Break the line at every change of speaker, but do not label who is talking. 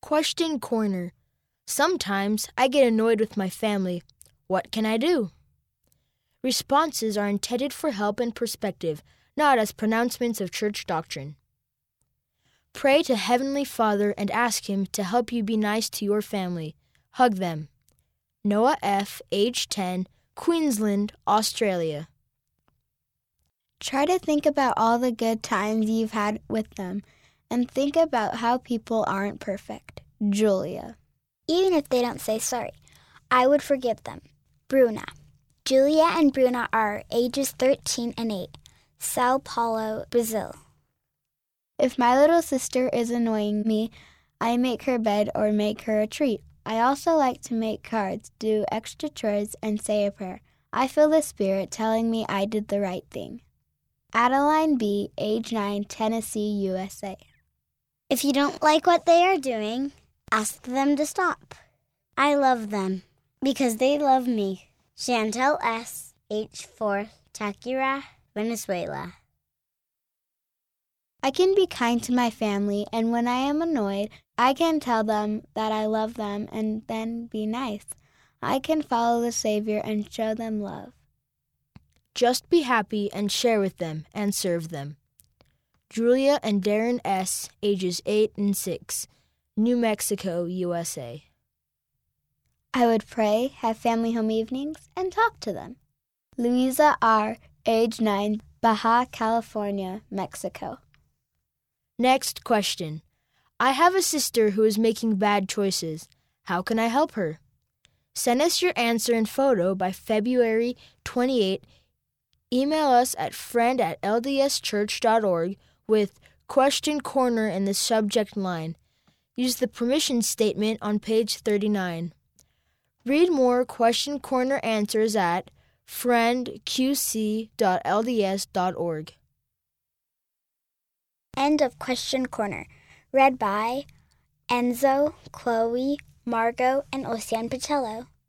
Question Corner. Sometimes I get annoyed with my family. What can I do? Responses are intended for help and perspective, not as pronouncements of church doctrine. Pray to Heavenly Father and ask Him to help you be nice to your family. Hug them. Noah F., age 10, Queensland, Australia.
Try to think about all the good times you've had with them and think about how people aren't perfect. Julia.
Even if they don't say sorry, I would forgive them. Bruna. Julia and Bruna are ages 13 and 8, Sao Paulo, Brazil.
If my little sister is annoying me, I make her bed or make her a treat. I also like to make cards, do extra chores, and say a prayer. I feel the Spirit telling me I did the right thing. Adeline B., age 9, Tennessee, USA.
If you don't like what they are doing, ask them to stop. I love them because they love me. Chantel S., age 4, Takira, Venezuela.
I can be kind to my family, and when I am annoyed, I can tell them that I love them and then be nice. I can follow the Savior and show them love.
Just be happy and share with them and serve them. Julia and Darren S., ages 8 and 6, New Mexico, USA.
I would pray, have family home evenings, and talk to them. Louisa R., age 9, Baja California, Mexico.
Next question. I have a sister who is making bad choices. How can I help her? Send us your answer and photo by February 28. Email us at friend@ldschurch.org with Question Corner in the subject line. Use the permission statement on page 39. Read more Question Corner answers at friendqc.lds.org.
End of Question Corner. Read by Enzo, Chloe, Margot, and Ocean Patello.